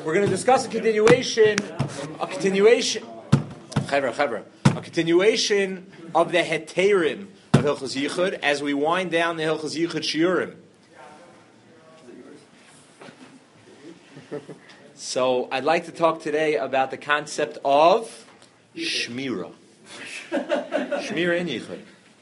We're going to discuss a continuation of the heterim of Hilchos Yichud as we wind down the Hilchos Yichud Shiurim. So I'd like to talk today about the concept of Shmira. Shmira in Yichud.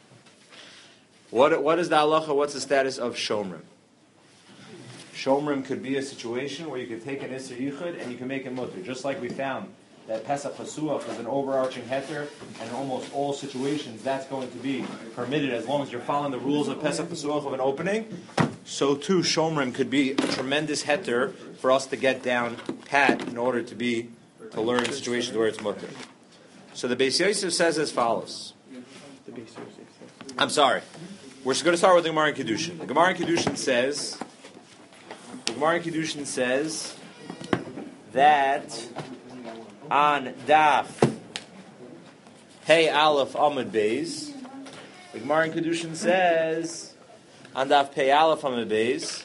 What is the halacha? What's the status of Shomrim? Shomrim could be a situation where you could take an Isser Yichud and you can make it mutter. Just like we found that Pesach Chasuach is an overarching heter, and in almost all situations that's going to be permitted as long as you're following the rules of Pesach Chasuach of an opening. So too, Shomrim could be a tremendous heter for us to get down pat in order to learn situations where it's mutter. So the Beis Yosef says as follows. I'm sorry. We're going to start with the Gemara in Kedushin. The Gemara in Kedushin says that on Daf Hey Aleph Amud Beis, the Gemara in Kedushin says on Daf Hey Aleph Amud Beis,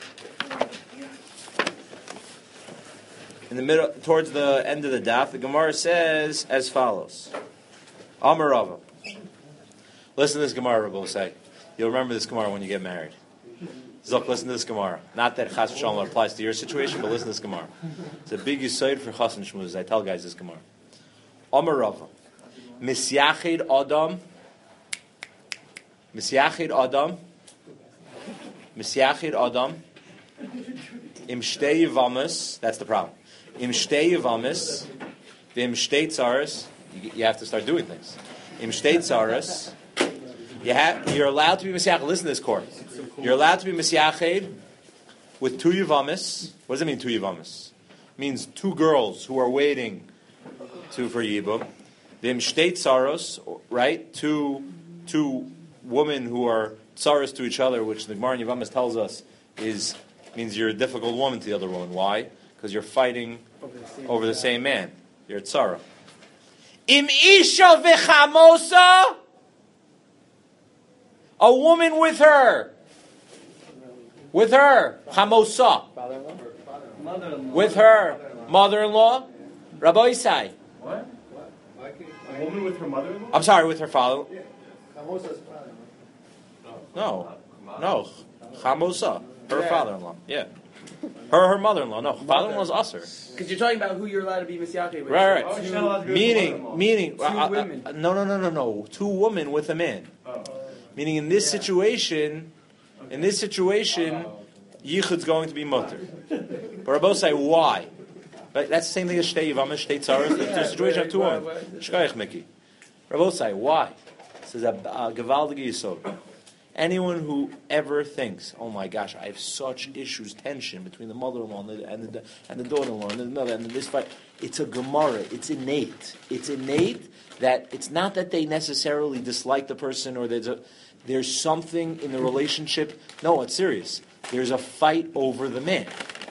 in the middle, towards the end of the Daf, the Gemara says as follows: Amar Rava. Listen to this Gemara, Rabbi will say. You'll remember this Gemara when you get married. Zok, listen to this Gemara. Not that Chas V'Shalom applies to your situation, but listen to this Gemara. It's a big yisoid for Chas and Shmuz. I tell guys this Gemara. Amar Rava. Misyachid Adam. Im shtei yivamis. That's the problem. Im shtei yivamis. V'im shtei tzaras. You have to start doing things. Im shtei tzaras. You're allowed to be Mesiachid. Listen to this court. You're allowed to be Mesiachid with two Yivamis. What does it mean, two Yivamis? It means two girls who are waiting for Yibum. Vim shtei tzaros, right? Two women who are tzaros to each other, which the Gemara in Yivamis tells us means you're a difficult woman to the other woman. Why? Because you're fighting over the same man. You're a tzara. Im isha v'chamosa. A woman with her, chamosa, with her mother-in-law, Rabbi Isai. What? A woman with her mother-in-law? I'm sorry, with her father. Yeah. Chamosa's No, chamosa, her father-in-law. Yeah, her mother-in-law. No, father-in-law is usher. Because you're talking about who you're allowed to be Mesiachid with. Right. Oh, she's not allowed to be Meaning, two women. No. 2 women with a man. Meaning, in this situation, Yichud's going to be mutter. But Rabbi say why? Right? That's the same thing as Shtei Yivamis, Shtei Tzaros. There's a situation of 2 women. Shkayach Miki. Rabbi say why? This is a Gavaldige Yisod. Anyone who ever thinks, oh my gosh, I have such issues, tension between the mother-in-law and the daughter-in-law and the mother and this fight, it's a Gemara. It's innate. It's innate that it's not that they necessarily dislike the person or there's something in the relationship. No, it's serious. There's a fight over the man.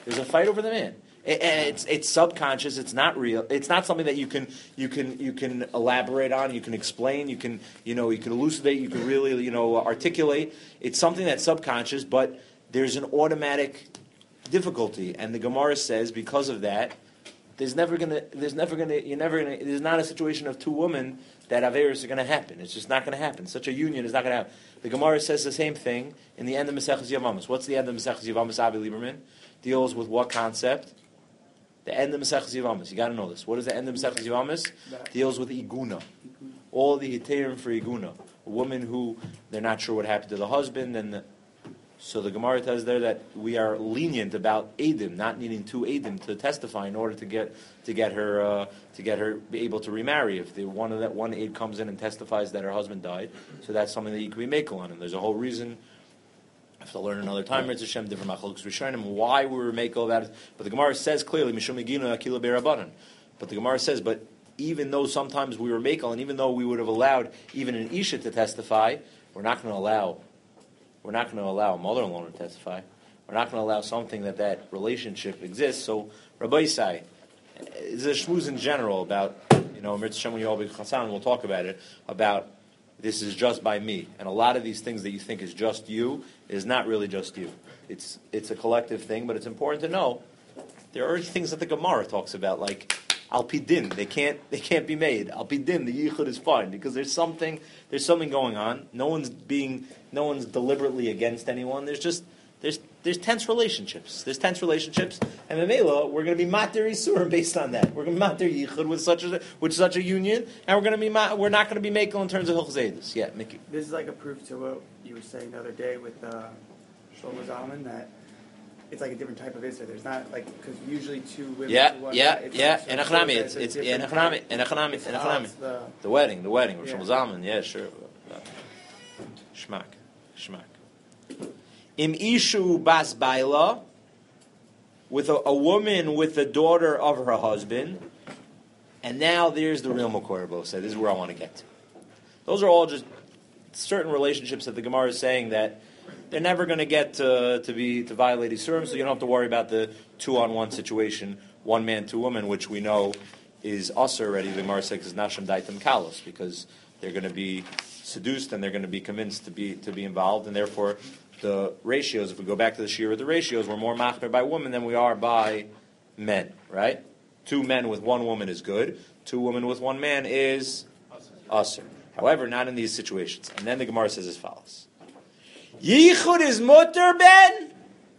And it's subconscious. It's not real. It's not something that you can elaborate on. You can explain. You can elucidate. You can really articulate. It's something that's subconscious, but there's an automatic difficulty. And the Gemara says because of that, there's not a situation of 2 women that Averis are going to happen. It's just not going to happen. Such a union is not going to happen. The Gemara says the same thing in the end of Maseches Yavamis. What's the end of Maseches Yavamis? Avi Lieberman deals with what concept? The end of Maseches Yavamis. You got to know this. What is the end of Maseches Yavamis? Deals with Iguna. All the Heterim for Iguna. A woman who they're not sure what happened to the husband, so the Gemara tells there that we are lenient about Eidim, not needing 2 Eidim to testify in order to get her be able to remarry. If one Eid comes in and testifies that her husband died, so that's something that you can be makel on. And there's a whole reason. I have to learn another time. It's Hashem different machlokes rishonim why we were makel about it. But the Gemara says clearly mishum eginu akila beirabanan. But the Gemara says, but even though sometimes we were makel, and even though we would have allowed even an isha to testify, we're not going to allow a mother-in-law to testify. We're not going to allow something that relationship exists. So, Rabbi Isai, there's a shmuz in general about, Mirz Shem Yobi Chassan, we'll talk about it, about this is just by me. And a lot of these things that you think is just you is not really just you. It's a collective thing, but it's important to know There are already things that the Gemara talks about, like al pi din. They can't be made. Al pi din, the yichud is fine because there's something going on. No one's deliberately against anyone. There's tense relationships. There's tense relationships, and Memela, we're going to be matir isurim based on that. We're going to be matir yichud with such a union, and we're not going to be makel in terms of hilchos. Yeah, Mickey. This is like a proof to what you were saying the other day with Shlomo Zalman, that it's like a different type of Isser. There's not like, because usually two women. Yeah. And It's enochnami. The wedding with Shlomo Zalman. Yeah, sure. Shmak. Im ishu bas baila, with a woman with the daughter of her husband, and now there's the real Makor Bo said. This is where I want to get to. Those are all just certain relationships that the Gemara is saying that they're never going to get to violate Isurim, so you don't have to worry about the 2-on-1 situation, one man, two women, which we know is usher already. The Gemara says is nashim daitem kalos, because they're going to be seduced and they're going to be convinced to be involved, and therefore the ratios, if we go back to the shir, the ratios, we're more machmer by women than we are by men, right? 2 men with 1 woman is good. 2 women with 1 man is usher. However, not in these situations. And then the Gemara says as follows. Yichud is mutter ben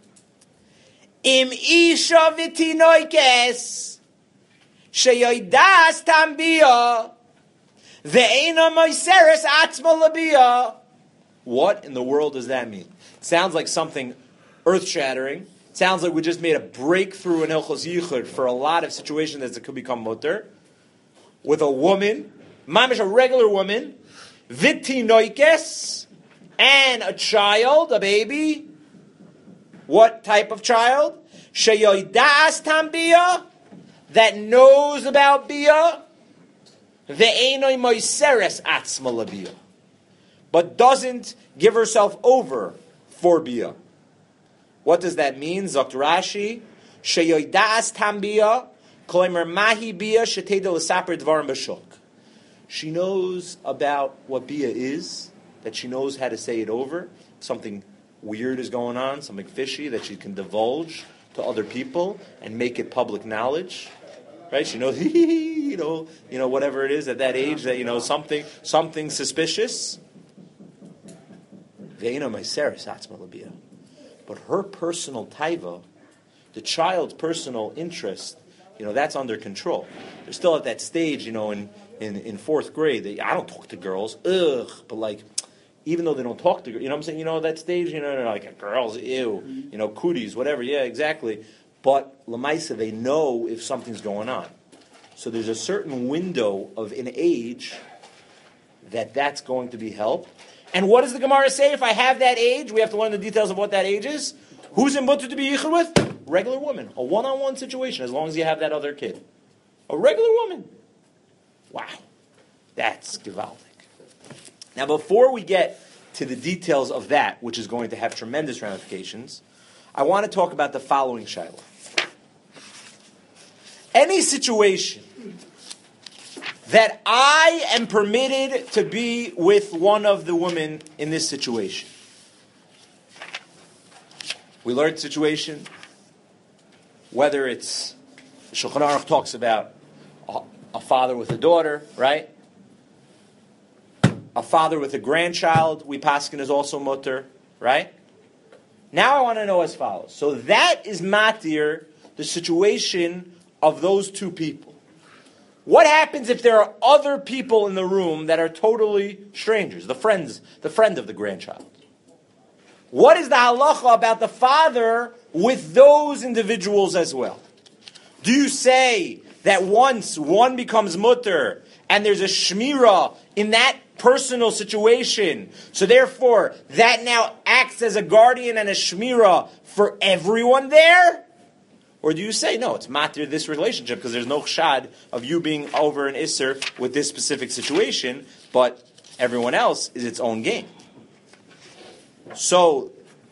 im isha v'tinoikes sheyoidas tambia ve'ena moiseres atzma labia. What in the world does that mean? It sounds like something earth-shattering. It sounds like we just made a breakthrough in Hilchos Yichud for a lot of situations that could become mutter. With a woman, mamish, a regular woman, v'tinoikes, and a child, a baby. What type of child? Sheyoidas tambia, that knows about bia. Ve'enoi moiseres atzma labia, but doesn't give herself over for bia. What does that mean? Zokt Rashi, sheyoidas tambia, koimer mahi bia sheteda l'saper dvarim b'shuk. She knows about what bia is, that she knows how to say it over. Something weird is going on, something fishy that she can divulge to other people and make it public knowledge. Right? She knows, whatever it is at that age, that something suspicious. But her personal taiva, the child's personal interest, that's under control. They're still at that stage, in 4th grade. I don't talk to girls, but even though they don't talk to girls, what I'm saying? That stage, like girls, ew, cooties, whatever, yeah, exactly. But Lamaisa, they know if something's going on. So there's a certain window of an age that's going to be helped. And what does the Gemara say? If I have that age, we have to learn the details of what that age is. Who's in mutter to be yichud with? Regular woman. A one-on-one situation, as long as you have that other kid. A regular woman. Wow. That's gewaldic. Now, before we get to the details of that, which is going to have tremendous ramifications, I want to talk about the following shayla. Any situation that I am permitted to be with one of the women in this situation. We learned situation, whether it's, Shulchan Aruch talks about a father with a daughter, right? A father with a grandchild, we paskin is also mutter, right? Now I want to know as follows. So that is matir, the situation of those 2 people. What happens if there are other people in the room that are totally strangers, the friend of the grandchild? What is the halacha about the father with those individuals as well? Do you say that once one becomes mutter and there's a shmira in that personal situation, so therefore that now acts as a guardian and a shmira for everyone there? Or do you say, no, it's matir this relationship because there's no chshad of you being over an isser with this specific situation, but everyone else is its own game. So,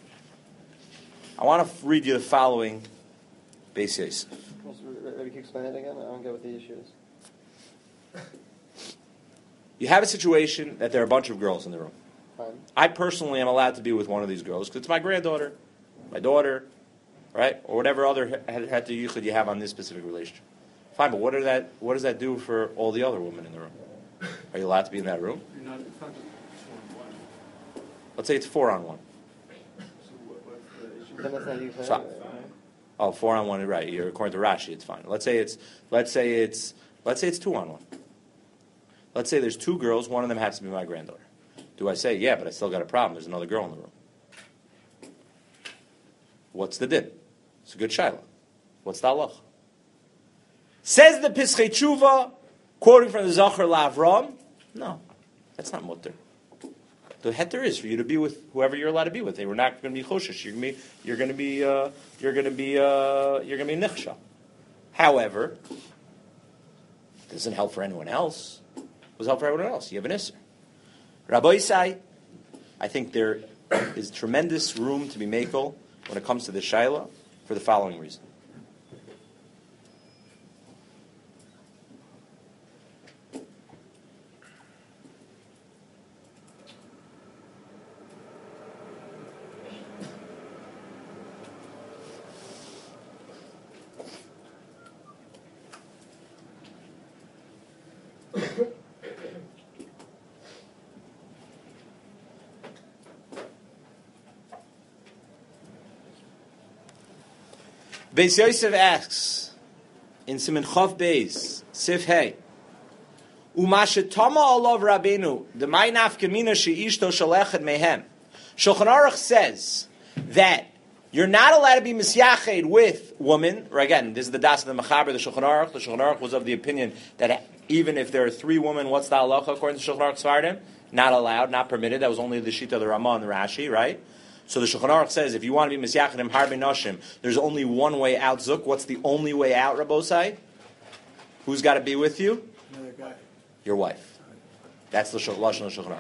I want to read you the following Beis Yosef. Maybe you can explain it again? I don't get what the issue is. You have a situation that there are a bunch of girls in the room. Fine. I personally am allowed to be with one of these girls because it's my granddaughter, my daughter, right? Or whatever other heter yichud you have on this specific relationship. Fine, but what does that do for all the other women in the room? Are you allowed to be in that room? It's not just 2-on-1. Let's say it's 4-on-1. So what's the issue? Then that's not you saying So- it, right? Oh, 4-on-1, right? You're according to Rashi, it's fine. Let's say it's 2-on-1. Let's say there's 2 girls, one of them happens to be my granddaughter. Do I say, yeah, but I still got a problem, there's another girl in the room? What's the din? It's a good shaila. What's the halach? Says the Pischei Tshuva, quoting from the Zachar LaAvram, no, that's not mutter. The heter is for you to be with whoever you're allowed to be with. They were not going to be choshesh. You're going to be nichsha. However, it doesn't help for anyone else. It does help for everyone else. You have an isser. Rabbi Isai, I think there is tremendous room to be makel when it comes to the shaila for the following reason. Beis Yosef asks in Siman Chav Beis, Sif Hey, Umashetama olav Rabbeinu, the Ma'inaf Kamina she'ishto shalechet mehem. Shulchan Aruch says that you're not allowed to be misyached with women. Or again, this is the das of the Mechaber, the Shulchan Aruch. The Shulchan Aruch was of the opinion that even if there are 3 women, what's the halacha according to Shulchan Aruch Sfardim? Not allowed, not permitted. That was only the Shita of the Ramah and the Rashi, right? So the Shulchan Aruch says if you want to be misyachedim harbe noshim, there's only one way out. Zuk, what's the only way out, Rabbosai? Who's got to be with you? Another guy. Your wife. That's the lashon of Shulchan Aruch.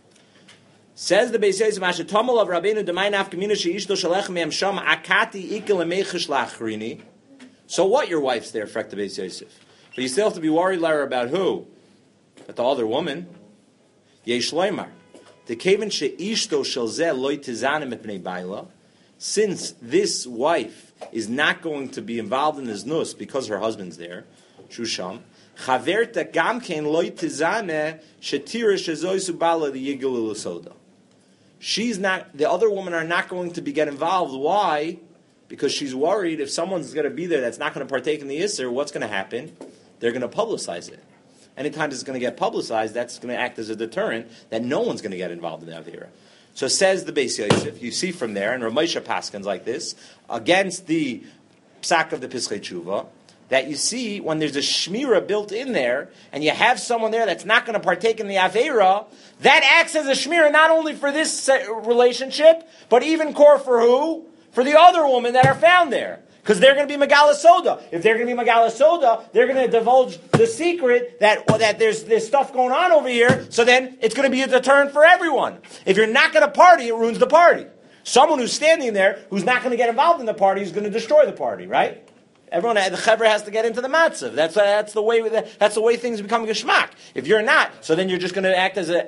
Says the Beis Yosef, "Mashe tomol of Rabbeinu demay nafkamina sheishto shalech me'em sham akati ikel emechish lachrini." So what? Your wife's there, frek the Beis Yosef. But you still have to be worried, Lara, about who? About the other woman. Yesh loymar. The kaven sheishto shel zeh loy tizanim epnei baila. Since this wife is not going to be involved in this nus because her husband's there, Shusham, chaverta gamkein loy tizane shetira shezoisu bala the yigul l'soda. She's not. The other women are not going to get involved. Why? Because she's worried if someone's going to be there that's not going to partake in the Isser, what's going to happen? They're going to publicize it. Anytime it's going to get publicized, that's going to act as a deterrent that no one's going to get involved in the Avera. So says the Beis Yosef, you see from there, and Ramesha Paskins like this, against the psak of the Pischei Tshuva, that you see when there's a shmira built in there, and you have someone there that's not going to partake in the Avera, that acts as a shmira not only for this relationship, but even core for who? For the other women that are found there. Because they're going to be Megala Soda. If they're going to be Megala Soda, they're going to divulge the secret that there's stuff going on over here, so then it's going to be a deterrent for everyone. If you're not going to party, it ruins the party. Someone who's standing there, who's not going to get involved in the party, is going to destroy the party, right? Everyone, the chevra has to get into the matzav. That's the way things become geschmack. If you're not, so then you're just going to act as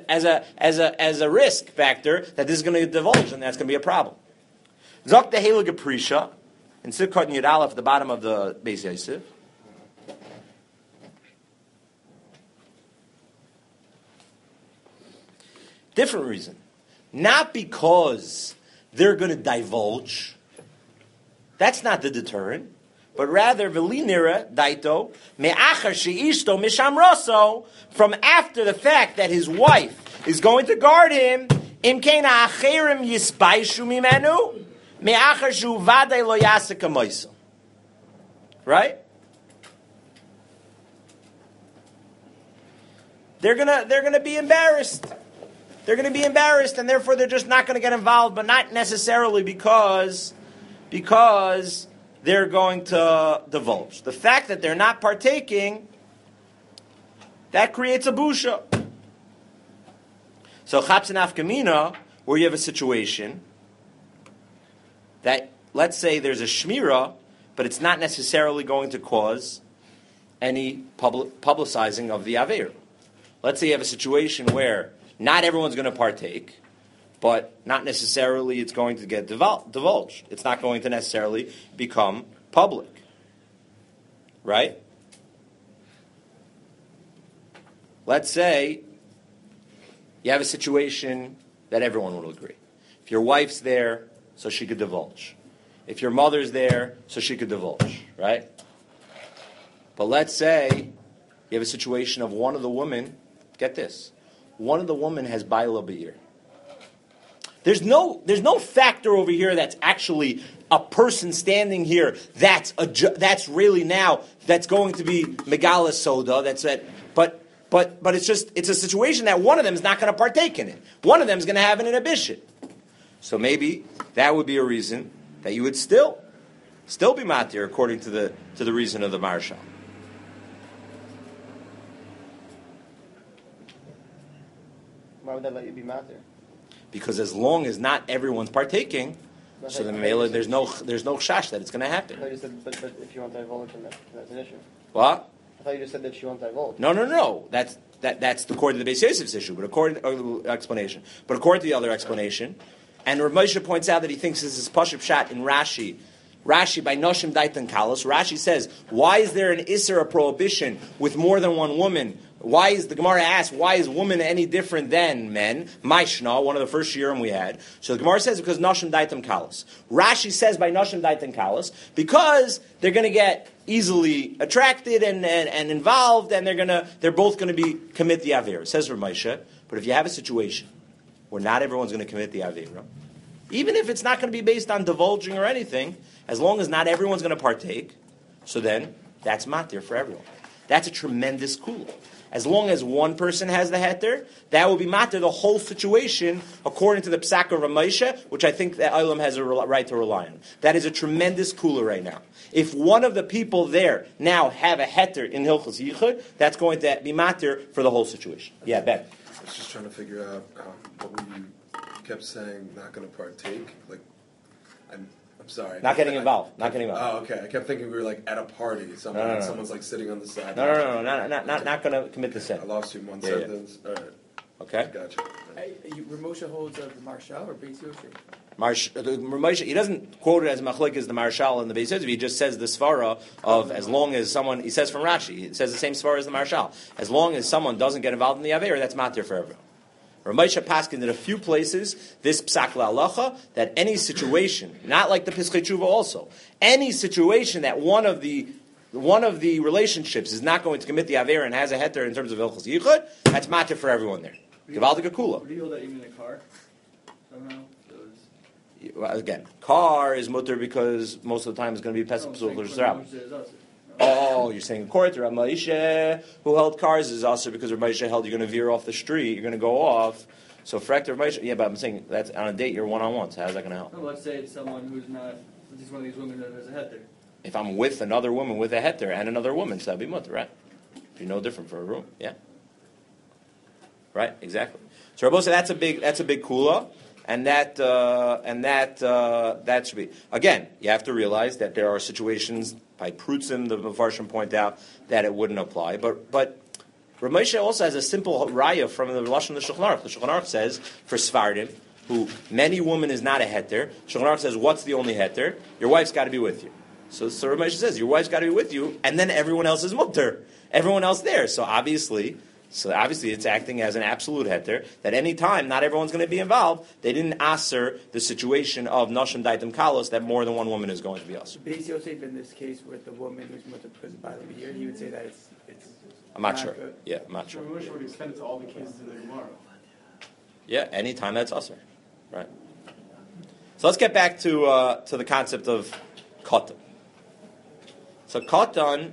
a risk factor that this is going to divulge, and that's going to be a problem. Zok the Heilige Prisha. In Sikkot Yud Aleph, at the bottom of the Beis Yosef, different reason. Not because they're going to divulge. That's not the deterrent. But rather, Velinira, Daito, Me'achar She'ishto Misham Rosso, from after the fact that his wife is going to guard him, Imkena Acherim Yisbaishu Mimenu, Right? They're gonna be embarrassed. They're gonna be embarrassed, and therefore they're just not gonna get involved, but not necessarily because they're going to divulge. The fact that they're not partaking, that creates a busha. So Chapsin Afkamina, where you have a situation that, let's say there's a shmira, but it's not necessarily going to cause any publicizing of the Aveir. Let's say you have a situation where not everyone's going to partake, but not necessarily it's going to get divulged. It's not going to necessarily become public. Right? Let's say you have a situation that everyone will agree. If your wife's there, so she could divulge. If your mother's there, so she could divulge, right? But let's say you have a situation of one of the women, get this, one of the women has Baila Be'ir. There's no factor over here that's actually a person standing here that's really now that's going to be Megala Soda, but it's a situation that one of them is not going to partake in it. One of them is going to have an inhibition. So maybe that would be a reason that you would still be matir according to the reason of the Marshal. Why would that let you be matir? Because as long as not everyone's partaking, so then there's no chash that it's going to happen. I thought you said, but if you want to divulge, then that's an issue. What? I thought you just said that she won't divulge. No. That's according to the Beis Yosef's issue, but according to the other explanation, and Rav Moshe points out that he thinks this is Pashup Shat in Rashi. Rashi by Noshim Daitan Kalos. Rashi says, why is there an Isser, a prohibition, with more than one woman? Why is the Gemara asks, why is woman any different than men? Maishna, one of the first shiurim we had. So the Gemara says because Noshim Daitan Kalos. Rashi says by Noshim Daitan Kalos because they're going to get easily attracted and involved, and they're both going to be commit the Avera. Says Rav Moshe, but if you have a situation where not everyone's going to commit the Avera, even if it's not going to be based on divulging or anything, as long as not everyone's going to partake, so then that's matir for everyone. That's a tremendous kula. As long as one person has the heter, that will be matir the whole situation according to the Psak of Rav Moshe, which I think that Olam has a right to rely on. That is a tremendous kula right now. If one of the people there now have a heter in Hilchos Yichud, that's going to be matir for the whole situation. Yeah, Ben. I was just trying to figure out what you kept saying, not going to partake. Like, I'm sorry. Not getting involved. Oh, okay. I kept thinking we were like at a party. No. Someone's like sitting on the side. No. Not going to commit the sin. I lost you in one Yeah. sentence. All right. Okay. Gotcha. Rav Moshe holds of the Marshal or Beis Yosef? Moshe, he doesn't quote it as machlek as the Marshal and the Beis Yosef. He just says the svara of as long as someone. He says from Rashi. It says the same svara as the Marshal. As long as someone doesn't get involved in the Aveira, that's matir for everyone. Rav Moshe paskin in a few places this psak la'alacha that any situation, not like the Pischei Tshuva also, any situation that one of the relationships is not going to commit the Aveira and has a heter in terms of Hilchos Yichud, that's matir for everyone there. Givaldik Akula. Would you hold that even in a car? Somehow? Well, again, car is mutter because most of the time it's going to be pesach psul l'shrab. Oh, you're saying according to Rav Moshe, who held cars is also because Rav Moshe held you're going to veer off the street, you're going to go off. So for Rav Moshe, yeah, but I'm saying that's on a date you're one-on-one. So how's that going to help? No, let's say it's someone who's not. It's one of these women that has a heter. If I'm with another woman with a heter and another woman, so that'd be mutter, right? Be no different for a room, yeah. Right, exactly. So Rabbi said that's a big kula, and that should be. Again, you have to realize that there are situations by Prutzim, the Mefarshim point out that it wouldn't apply. But Rav Moshe also has a simple raya from the Lashon of the Shulchan Aruch. The Shulchan Aruch says for Sfardim, who many women is not a heter. Shulchan Aruch says what's the only heter? Your wife's got to be with you. So Rav Moshe says your wife's got to be with you, and then everyone else is mutter. Everyone else there. So obviously it's acting as an absolute heter, that any time not everyone's going to be involved, they didn't answer the situation of Noshim Daitam Kalos, that more than one woman is going to be aser. Beis Yosef in this case with the woman who's mutter because of Baila Be'ir, he would say that it's I'm not sure. good. Yeah, I'm not sure. Rav Moshe would extend it to all the cases of the Gemara. Yeah, any time that's aser. Right. So let's get back to the concept of katan. So katan,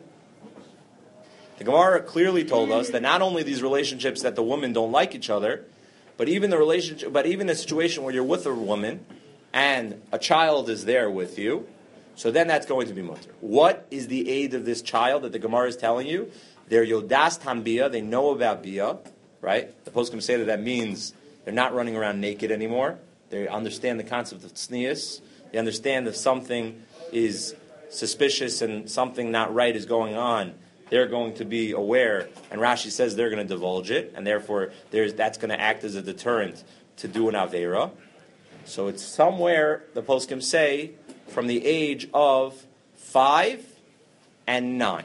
the Gemara clearly told us that not only these relationships that the women don't like each other, but even a situation where you're with a woman and a child is there with you, so then that's going to be mutter. What is the aid of this child that the Gemara is telling you? They're yodas tambia, they know about bia, right? The poskim say that means they're not running around naked anymore. They understand the concept of tznius. They understand if something is suspicious and something not right is going on, they're going to be aware, and Rashi says they're going to divulge it, and therefore that's going to act as a deterrent to do an Avera. So it's somewhere, the poskim say, from the age of 5 and 9.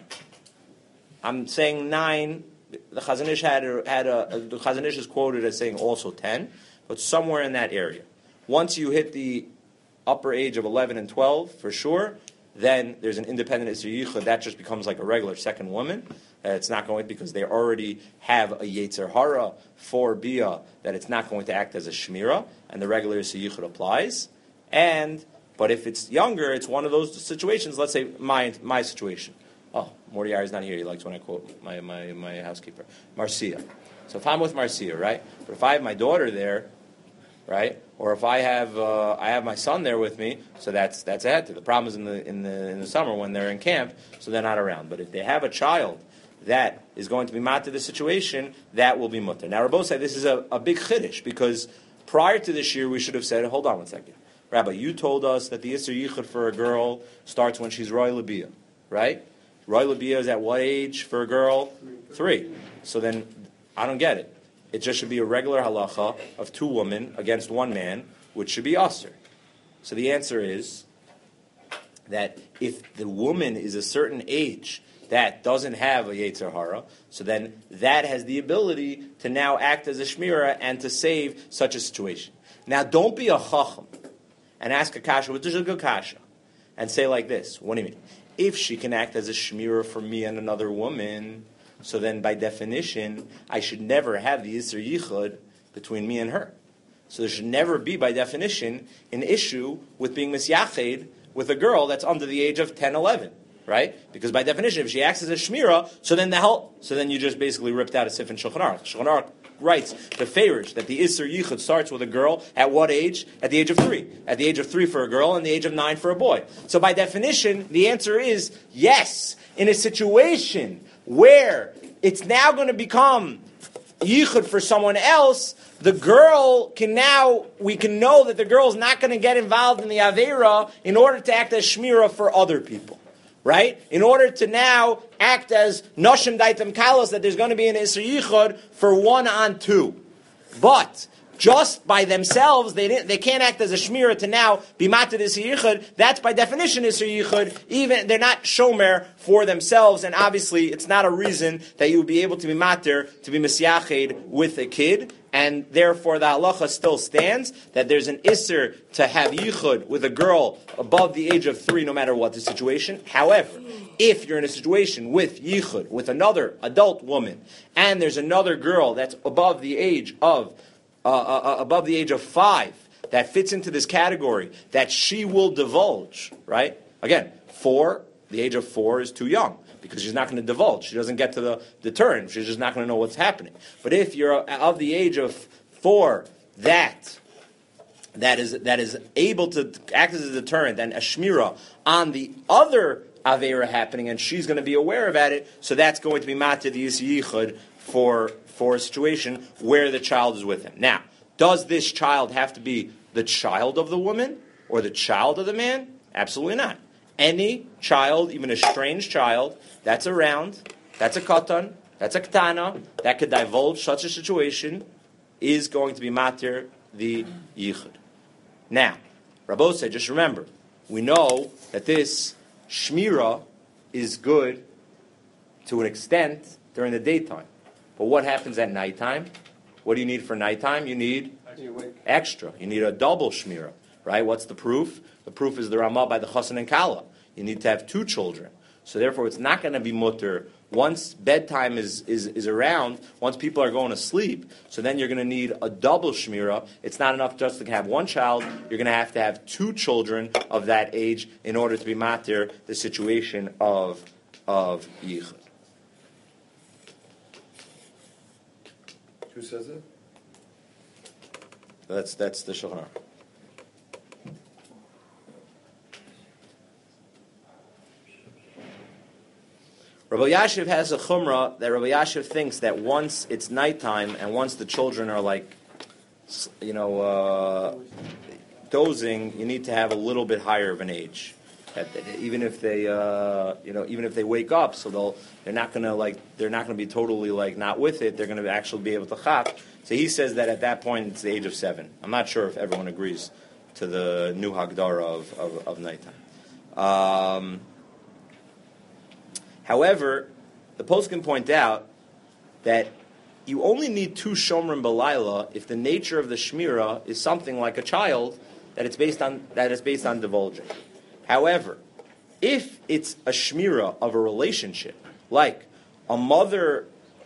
I'm saying 9. The Chazon Ish the Chazon Ish is quoted as saying also 10, but somewhere in that area. Once you hit the upper age of 11 and 12, for sure, then there's an independent Isser Yichud. That just becomes like a regular second woman. It's not going, because they already have a Yetzer Hara for Bia, that it's not going to act as a Shmira, and the regular Isser Yichud applies. But if it's younger, it's one of those situations. Let's say my situation. Oh, Mordechai is not here. He likes when I quote my housekeeper, Marcia. So if I'm with Marcia, right? But if I have my daughter there, right? Or if I have my son there with me, so that's a heter. The problem is in the summer when they're in camp, so they're not around. But if they have a child that is going to be mat to the situation, that will be mutter. Now, Rabbi said this is a big chiddush, because prior to this year we should have said, hold on one second, Rabbi, you told us that the Isser Yichud for a girl starts when she's Roy Labia, right? Roy Labia is at what age for a girl? 3. So then I don't get it. It just should be a regular halacha of 2 women against 1 man, which should be usher. So the answer is that if the woman is a certain age that doesn't have a Yetzer Hara, so then that has the ability to now act as a shmira and to save such a situation. Now, don't be a chacham and ask a kasha, which is a good kasha, and say like this: what do you mean? If she can act as a shmira for me and another woman, so then by definition, I should never have the Yisr Yichud between me and her. So there should never be, by definition, an issue with being misyached with a girl that's under the age of 10, 11. Right? Because by definition, if she acts as a shmira, so then you just basically ripped out a sif in Shulchan Aruch. Shulchan Aruch writes the Farish that the Isser Yichud starts with a girl at what age? At the age of 3. At the age of 3 for a girl and the age of 9 for a boy. So by definition, the answer is yes. In a situation where it's now going to become Yichud for someone else, the girl we can know that the girl is not going to get involved in the Avera in order to act as shmira for other people. Right? In order to now act as Noshim Daitam Kalos, that there's going to be an Isser Yichud for 1 on 2. But just by themselves, they can't act as a shmira to now be mated Isser Yichud. That's by definition Isser Yichud. Even they're not shomer for themselves, and obviously it's not a reason that you would be able to be mater, to be misyached with a kid. And therefore, the halacha still stands that there's an isser to have yichud with a girl above the age of 3, no matter what the situation. However, if you're in a situation with yichud with another adult woman, and there's another girl that's above the age of 5 that fits into this category, that she will divulge, right? Again, 4, the age of 4 is too young, because she's not going to divulge. She doesn't get to the turn. She's just not going to know what's happening. But if you're of the age of 4, that is able to act as a deterrent and a shmira on the other avera happening, and she's going to be aware about it, so that's going to be matir the yichud for a situation where the child is with him. Now, does this child have to be the child of the woman or the child of the man? Absolutely not. Any child, even a strange child, that's around, that's a katan, that's a ketana, that could divulge such a situation, is going to be matir the yichud. Now, Rabbi said, just remember, we know that this shmira is good to an extent during the daytime. But what happens at nighttime? What do you need for nighttime? You need extra. You need a double shmira, right? What's the proof? The proof is the Ramah by the Chassan and Kala. You need to have 2 children. So therefore, it's not going to be mutter once bedtime is around, once people are going to sleep. So then you're going to need a double shmira. It's not enough just to have 1 child. You're going to have 2 children of that age in order to be matir the situation of yichud. Who says it? That's the Shulchan Aruch. Rabbi Yashiv has a chumrah that Rabbi Yashiv thinks that once it's nighttime and once the children are dozing, you need to have a little bit higher of an age. that even if they, even if they wake up, so they're not gonna be totally like not with it. They're gonna actually be able to chap. So he says that at that point it's the age of 7. I'm not sure if everyone agrees to the new hagdara of nighttime. However, the poskim point out that you only need 2 shomrim b'layla if the nature of the shmira is something like a child that is based on divulging. However, if it's a shmira of a relationship, like a mother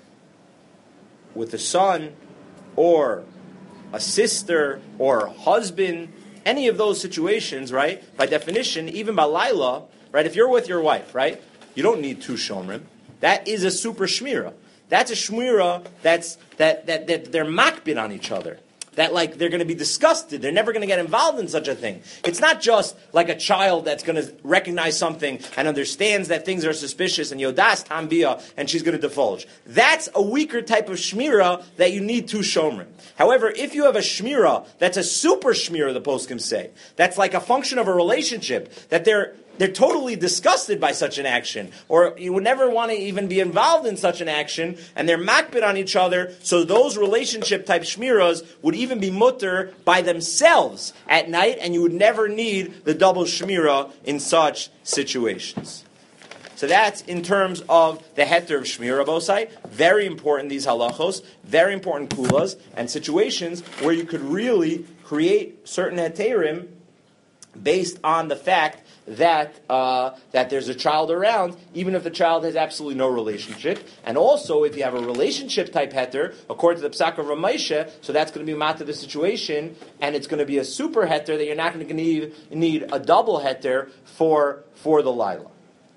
with a son, or a sister, or a husband, any of those situations, right? By definition, even by Laila, right? If you're with your wife, right? You don't need 2 shomrim. That is a super shmira. That's a shmira that they're makbid on each other. That like they're going to be disgusted. They're never going to get involved in such a thing. It's not just like a child that's going to recognize something and understands that things are suspicious and yodas tambia and she's going to divulge. That's a weaker type of shmira that you need 2 shomrim. However, if you have a shmira that's a super shmira, the poskim say, that's like a function of a relationship, that they're totally disgusted by such an action, or you would never want to even be involved in such an action, and they're makbid on each other, so those relationship type shmiras would even be mutter by themselves at night, and you would never need the double shmira in such situations. So that's in terms of the heter of shmira bosai. Very important, these halachos, very important kulas, and situations where you could really create certain heterim based on the fact that there's a child around, even if the child has absolutely no relationship. And also, if you have a relationship type heter, according to the Psak of Ramesha, so that's going to be mat to the situation, and it's going to be a super heter that you're not going to need a double heter for the Lila.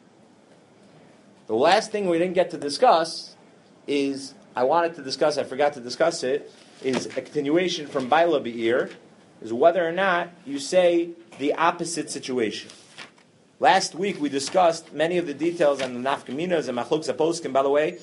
The last thing we didn't get to discuss is, I forgot to discuss it, is a continuation from Baila Be'ir, is whether or not you say the opposite situation. Last week we discussed many of the details on the nafkaminas and machlok zaposkim. By the way,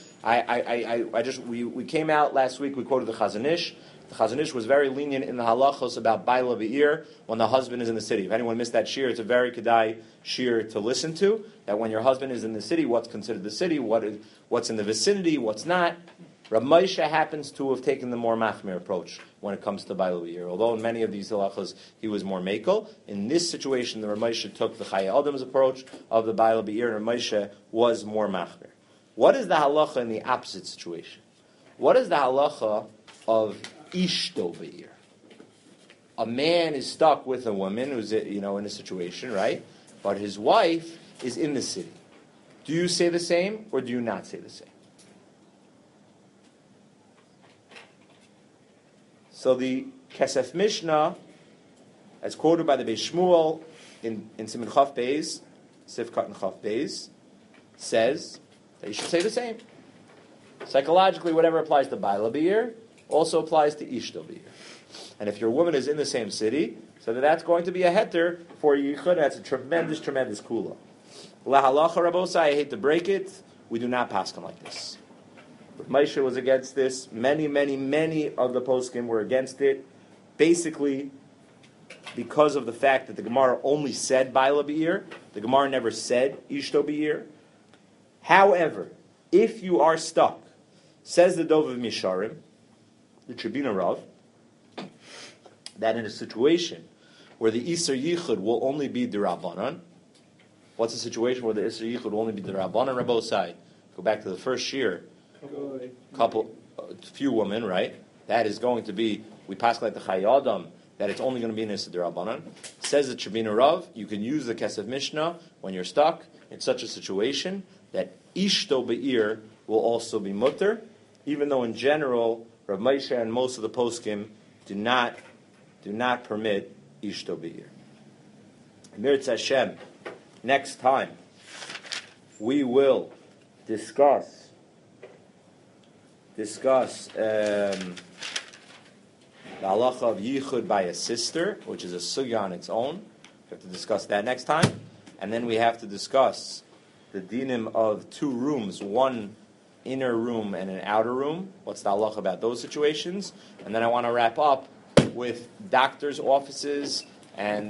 we came out last week. We quoted the Chazon Ish. The Chazon Ish was very lenient in the halachos about baila be'ir when the husband is in the city. If anyone missed that shir, it's a very kedai shir to listen to. That when your husband is in the city, what's considered the city, what's in the vicinity, what's not. Rav Moshe happens to have taken the more machmir approach when it comes to Baila Be'ir. Although in many of these halachas he was more mekel, in this situation the Rav Moshe took the Chaya Adam's approach of the Baila Be'ir, and Rav Moshe was more machmir. What is the halacha in the opposite situation? What is the halacha of Ishto Be'ir? A man is stuck with a woman who's in a situation, right? But his wife is in the city. Do you say the same or do you not say the same? So the Kesef Mishnah, as quoted by the Beis Shmuel in Siman Chaf Beis, Sifkat and Chaf Beis, says that you should say the same. Psychologically, whatever applies to Baila Be'ir also applies to Ishto Be'ir. And if your woman is in the same city, so that's going to be a heter for Yichud. That's a tremendous, tremendous kula. La halacha rabosai, I hate to break it, we do not paskin like this. Moshe was against this. Many of the poskim were against it. Basically, because of the fact that the Gemara only said Baila Be'ir, the Gemara never said Ishto Be'ir. However, if you are stuck, says the Dov of Misharim, the Tribuna Rav, that in a situation where the Isser Yichud will only be D'Rabbanan, what's the situation where the Isser Yichud will only be D'Rabbanan? Rabosai, go back to the first year. Few women, right? That is going to be, we pass like the Chayei Adam, that it's only going to be in Issa D'Rabbanan. Says the Tribuna Rav, you can use the Kesef Mishnah when you're stuck in such a situation that Ishto Be'ir will also be mutter, even though in general, Rav Moshe and most of the poskim do not permit Ishto Be'ir. Mirtz Hashem, next time we will discuss the halacha of yichud by a sister, which is a sugya on its own. We have to discuss that next time. And then we have to discuss the dinim of 2 rooms, one inner room and an outer room. What's the halacha about those situations? And then I want to wrap up with doctors' offices and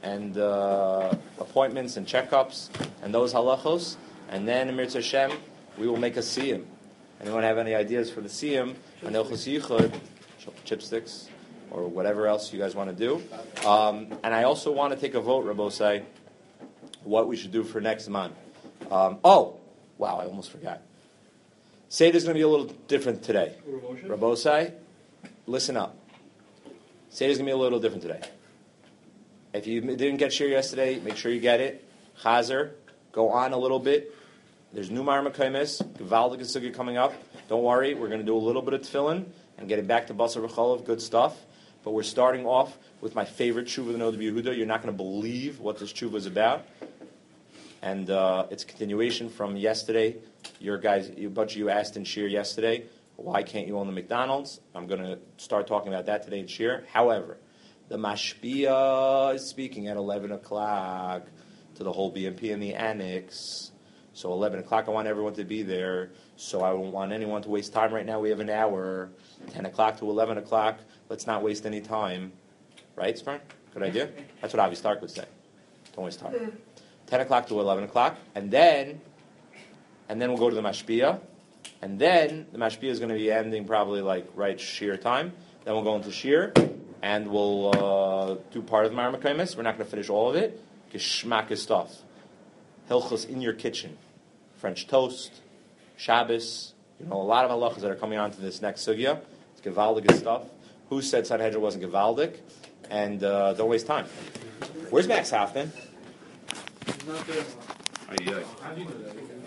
and appointments and checkups and those halachos, and then in Mirza Hashem we will make a siyum. Anyone have any ideas for the siyum? An Hilchos Yichud, chipsticks, or whatever else you guys want to do. And I also want to take a vote, Rabosai, what we should do for next month. Oh, wow, I almost forgot. Seder is going to be a little different today. Rabosai, listen up. Seder is going to be a little different today. If you didn't get shir yesterday, make sure you get it. Chazer, go on a little bit. There's new Mar Mekaymis, Gevaldik Sugya coming up. Don't worry, we're going to do a little bit of tefillin and getting back to Basar V'Cholov, good stuff. But we're starting off with my favorite tshuva, the Nod of Yehuda. You're not going to believe what this tshuva is about. And it's a continuation from yesterday. A bunch of you asked in shir yesterday, why can't you own the McDonald's? I'm going to start talking about that today in shir. However, the Mashpia is speaking at 11 o'clock to the whole BMP in the annex. So 11 o'clock, I want everyone to be there. So I don't want anyone to waste time right now. We have an hour. 10 o'clock to 11 o'clock. Let's not waste any time. Right, Spern? Good idea? That's what Avi Stark would say. Don't waste time. 10 o'clock to 11 o'clock. And then we'll go to the Mashpia. And then the Mashpia is going to be ending probably like right Shir time. Then we'll go into Shir. And we'll do part of the Mar Mekaymis. We're not going to finish all of it. Geschmack stuff. Hilchos in your kitchen. French toast. Shabbos. A lot of halachas that are coming on to this next sugya. It's Gevaldik stuff. Who said Sanhedrin wasn't Gevaldik? And don't waste time. Where's Max Hoffman? He's not there. Ay, ay. How do you know that?